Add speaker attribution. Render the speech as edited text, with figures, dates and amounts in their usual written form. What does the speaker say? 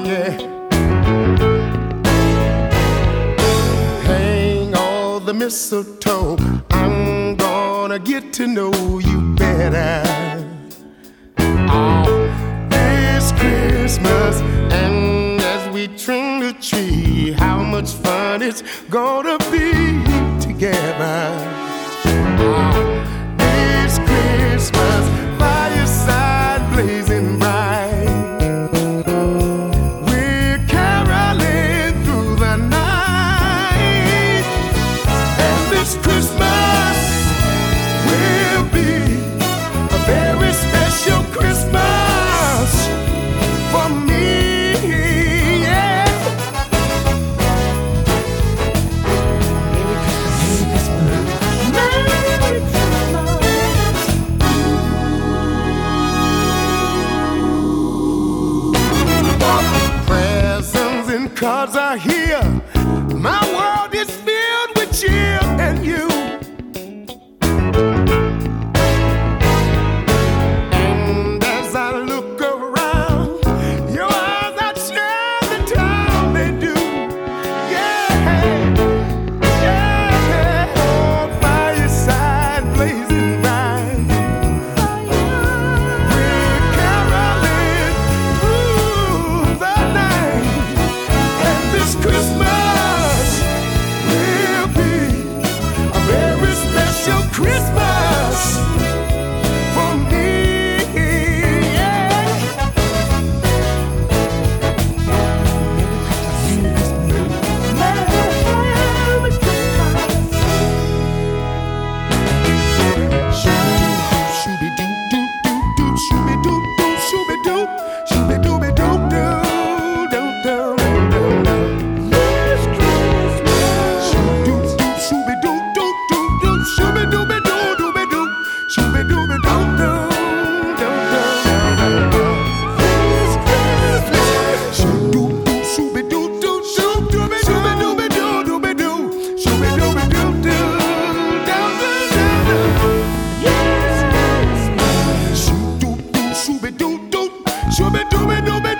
Speaker 1: yeah. Hang all the mistletoe. I'm gonna get to know you better. Oh, this Christmas, and as we trim the tree, how much fun it's gonna be together. Oh, this Christmas, fireside blazing bright. We're caroling through the night, and this Christmas will be a very special Christmas for me, yeah. Merry Christmas. Presents and cards are here. My world is filled with cheer and you. And as I look around, your eyes outshine the time they do. Yeah, yeah. Oh, fireside blazing bright. We're caroling through the night, and this Christmas will be a very special Christmas for me, yeah. Merry Christmas. Shooby-doo-doo-doo-doo, shooby-doo-doo, shooby-doo, shooby-dooby-doo-doo-doo-doo. This Christmas. Shoo-doo-doo, shooby-doo-doo-doo-doo, shooby-dooby-doo-dooby-doo, shooby-dooby-doo-doo-doo-doo-doo. This Christmas. Shoo-doo-doo, shooby-doo-doo, shoo-dooby-dooby-doo-dooby-doo, shooby-dooby-doo-doo-doo-doo-doo. Yes, Christmas. Shoo-doo-doo, shooby-doo-doo, shooby-dooby-dooby-doo.